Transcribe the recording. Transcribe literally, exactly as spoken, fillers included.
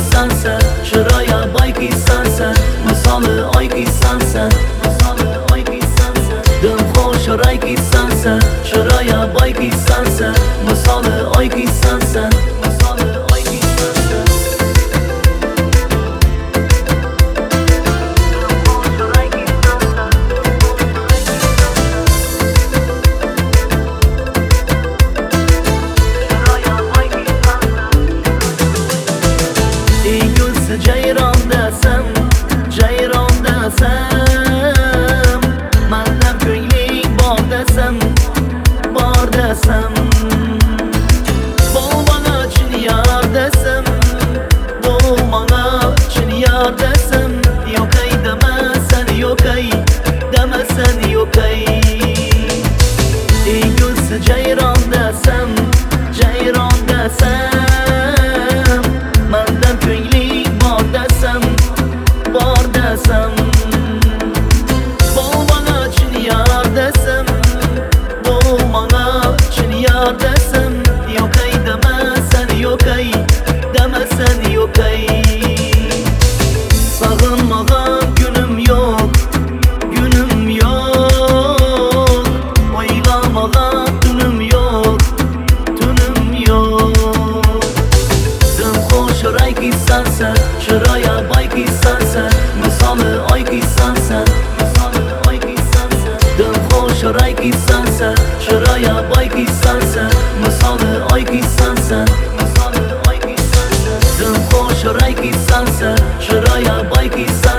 sansa, chiraya bayki sansa, misali oyki sansa, misali oyki sansa. Dil khosh rayki sansa, chiraya bayki sansa, misali oyki sansa, misali oyki sansa. Jayron desam, jayron desam, manda ko'ngling bor desam, bor desam. Bu bana chin yar desam, bu bana chin yar desam. Yo'qay demasan, yo'qay demasan, yo'qay. Eng yo'lsi jayron desam, jayron desam, manda ko'ngling bor desam. Bu bana chin yar desam, bu bana chin yar desam. Yo'qay demasan, yo'qay demasan, yo'qay. Sog'inmagan kunim yo'q, kunim yo'q. O'ylamagan tunim yo'q, tunim yo'q. Dil xosh rayki sansa, chiraya bayki sansa, misali oyki sansa, misali oyki sansa. Dil xosh rayki sansa, chiraya bayki sansa, misali oyki sansa, misali oyki sansa. Dil xosh rayki sansa, chiraya bayki sansa.